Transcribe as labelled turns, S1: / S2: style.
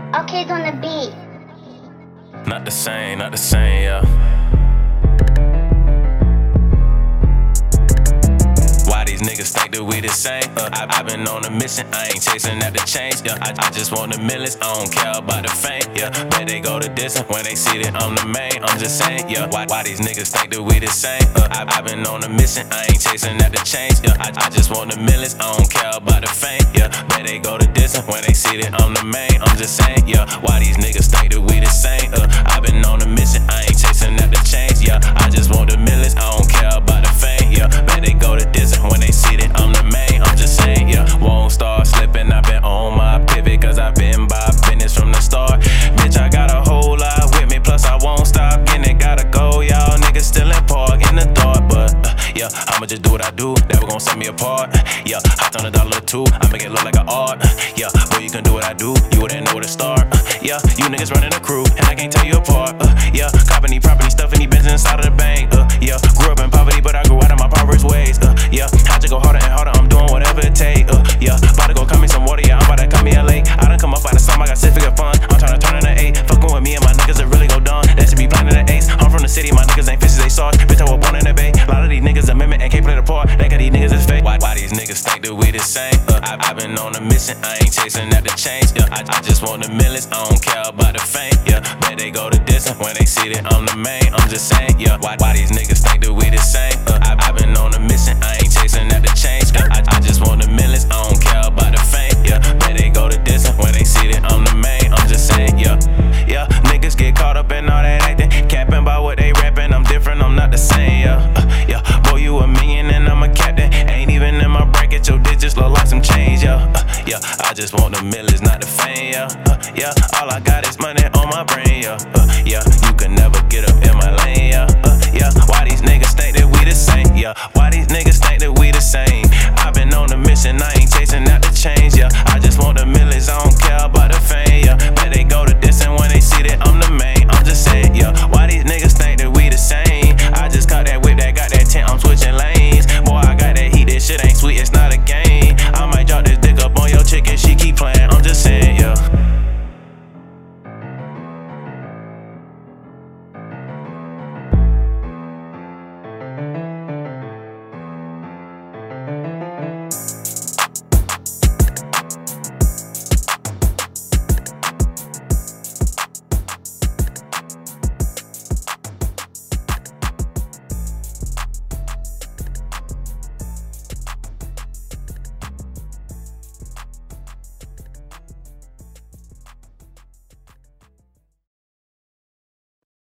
S1: Arcades on the beat.
S2: Not the same, yeah. Why these niggas think that we the same? I've been on a mission, I ain't chasing at the change, yeah. I just want the millions, I don't care about the fame, yeah. Bet they go the distance when they see that I'm the main, I'm just saying, yeah. Why these niggas think that we the same? I've been on a mission, I ain't chasing at the change, yeah. I just want the millions, I don't care about the fame, yeah. Bet they go the distance when they see that I'm the main, I'm just saying, yeah. Why these niggas think that we the same? I've been on a mission, I ain't chasing at the change, yeah. I just want the millions, I don't care about the fame, yeah. Bet they go the distance when they see that I'm the main, I'm just saying, yeah. Won't start slipping, I've been on my pivot, cause I've been by business from the start. Bitch, I got a whole lot with me, plus I won't stop getting it, gotta go, y'all niggas still in park in the dark, but yeah, I'ma just do what I do, that gon' set me apart. Yeah, hot on $1 too, I make it look like an art. Yeah, boy, you can do what I do, you wouldn't know where to start. Yeah, you niggas running a crew, and I can't tell you apart. Yeah, copping these property stuff and these Benz inside of the bank. Yeah, grew up in poverty, but I grew out of my pover's ways. Yeah, I just go harder and harder, I'm doing whatever it take. Yeah, about to go cut me some water, yeah, I'm about to cut me a lake. I done come up out of some, I got 6-figure fun. I'm trying to turn in an 8, fucking with me and my niggas that really go done. That should be planning an ace. I'm from the city, my niggas ain't fishes, they sauce. Bitch, I was born in the bay. A lot of these niggas a mimic and can't play the part. They got these niggas is fake. Why these niggas think that we the same? I've been on a mission, I ain't chasing at the change. Yeah, I just want the millions, I don't care about the fame. Yeah, bet they go the distance when they see that I'm the main. I'm just saying, yeah. Why these niggas think that we the same? I've been on a mission, I ain't chasing at the change. Yeah, I just want the millions, I don't care about the fame. Yeah, bet they go the distance when they see that I'm the main. I'm just saying, yeah. Yeah, niggas get caught up in all that acting, capping by what they rapping. I'm different, I'm not the same, yeah. Yeah, boy, you a million and I'm a captain. Ain't even in my bracket, your digits look like some change, yeah. Yeah, I just want the millions, not the fame, yeah. Yeah, all I got is money on my brain, yeah. Yeah, you can never get up in my lane, yeah. Yeah, why these niggas think that we the same, yeah. Why these niggas think that we the same? I've been on a mission, I ain't chasing out the change, yeah.